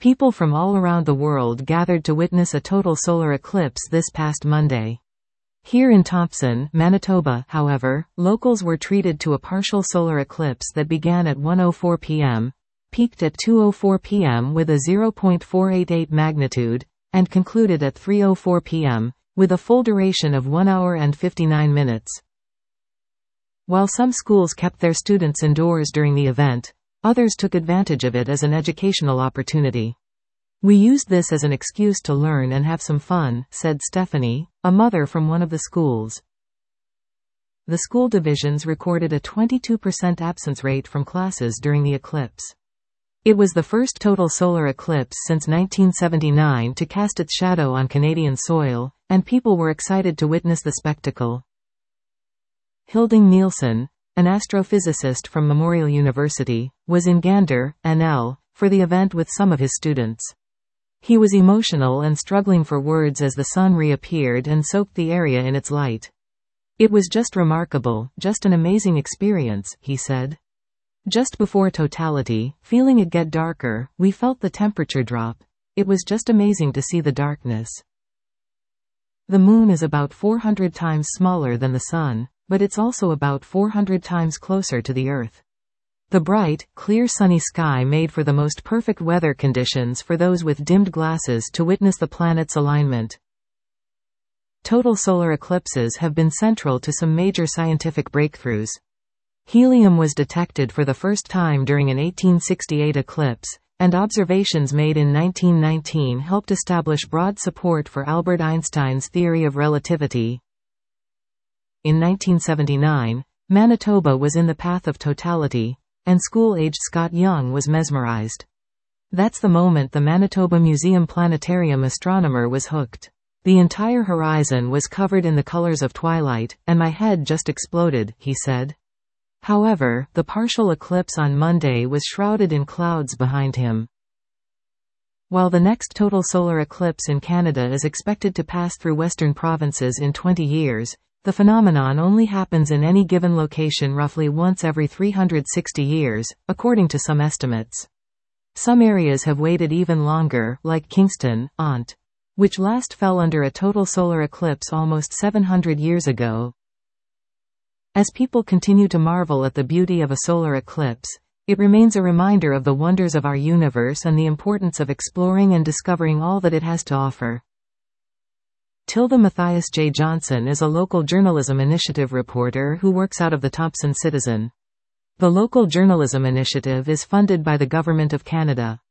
People from all around the world gathered to witness a total solar eclipse this past Monday. Here in Thompson, Manitoba, however, locals were treated to a partial solar eclipse that began at 1:04 p.m., peaked at 2:04 p.m. with a 0.488 magnitude, and concluded at 3:04 p.m., with a full duration of 1 hour and 59 minutes. While some schools kept their students indoors during the event, others took advantage of it as an educational opportunity. "We used this as an excuse to learn and have some fun," said Stephanie, a mother from one of the schools. The school divisions recorded a 22% absence rate from classes during the eclipse. It was the first total solar eclipse since 1979 to cast its shadow on Canadian soil, and people were excited to witness the spectacle. Hilding Nielsen, an astrophysicist from Memorial University, was in Gander, NL, for the event with some of his students. He was emotional and struggling for words as the sun reappeared and soaked the area in its light. "It was just remarkable, just an amazing experience," he said. "Just before totality, feeling it get darker, we felt the temperature drop. It was just amazing to see the darkness." The moon is about 400 times smaller than the sun, but it's also about 400 times closer to the Earth. The bright, clear sunny sky made for the most perfect weather conditions for those with dimmed glasses to witness the planet's alignment. Total solar eclipses have been central to some major scientific breakthroughs. Helium was detected for the first time during an 1868 eclipse, and observations made in 1919 helped establish broad support for Albert Einstein's theory of relativity. In 1979, Manitoba was in the path of totality, and school-aged Scott Young was mesmerized. That's the moment the Manitoba Museum Planetarium astronomer was hooked. "The entire horizon was covered in the colors of twilight, and my head just exploded," he said. However, the partial eclipse on Monday was shrouded in clouds behind him. While the next total solar eclipse in Canada is expected to pass through western provinces in 20 years, the phenomenon only happens in any given location roughly once every 360 years, according to some estimates. Some areas have waited even longer, like Kingston, Ont, which last fell under a total solar eclipse almost 700 years ago. As people continue to marvel at the beauty of a solar eclipse, it remains a reminder of the wonders of our universe and the importance of exploring and discovering all that it has to offer. Tilda Matthias J. Johnson is a local journalism initiative reporter who works out of the Thompson Citizen. The local journalism initiative is funded by the Government of Canada.